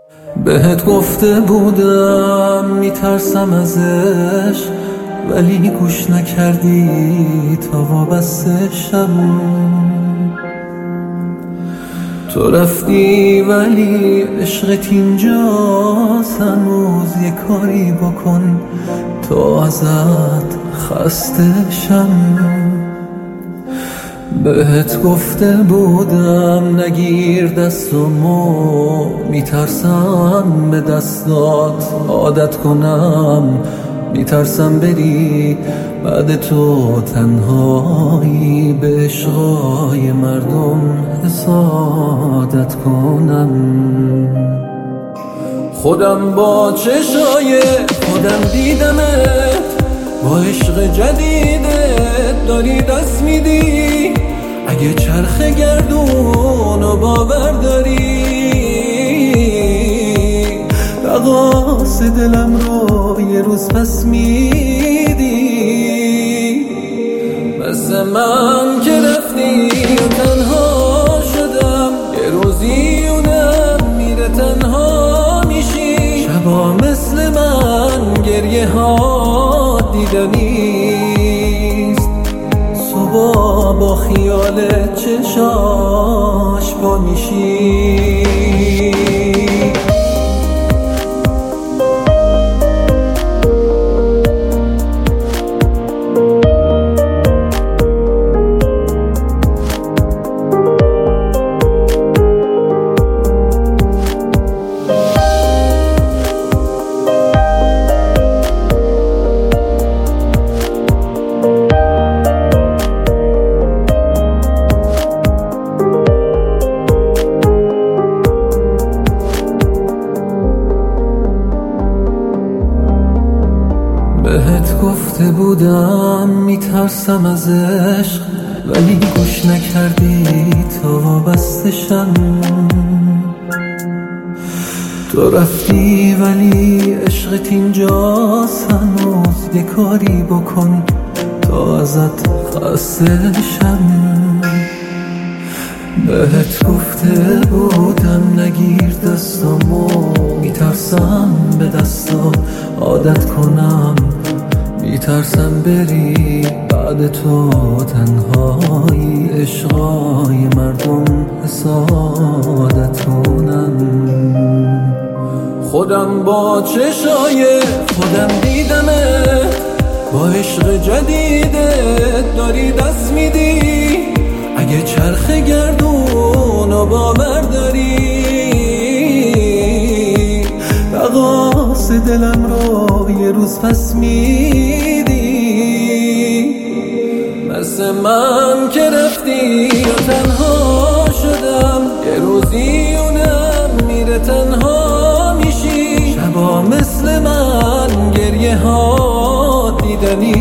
بهت گفته بودم میترسم ازش، ولی گوش نکردی تا وابسته شم. تو رفتی ولی عشقت اینجاست، هنوز یه کاری بکن تا ازت خسته شم. بهت گفته بودم نگیر دستمو، میترسم به دستات عادت کنم، میترسم بری بعد تو تنهایی به عشقای مردم حسادت کنم. خودم با چشای خودم دیدمت، با عشق جدیدت داری دست میدی. اگه چرخ گردون و باور داری، رقاص دلم رو یه روز پس میدی. مثل من که رفتی و تنها شدم، یه روزی اونم میره تنها میشی. شبا مثل من گریه ها دیدنیست، صبح با خیال چشاش با میشی. بهت گفته بودم میترسم از عشق، ولی گوش نکردی تا وابسته شم. تو رفتی ولی عشقت اینجاست، هنوز یه کاری بکن تا ازت خسته شم. بهت گفته بودم نگیر دستمو، میترسم به دستات عادت کنم، میترسم بری بعد تو تنهایی عشقای مردم حسادت کنم. خودم با چشای خودم دیدمت، با عشق جدیدت داری دست میدی. اگه چرخ گردون و باور داری، رقاص دلم رو یه روز پس میدی. مثل من که رفتی و تنها شدم، یه روزی اونم میره تنها میشی. شبا مثل من گریه ها دیدنی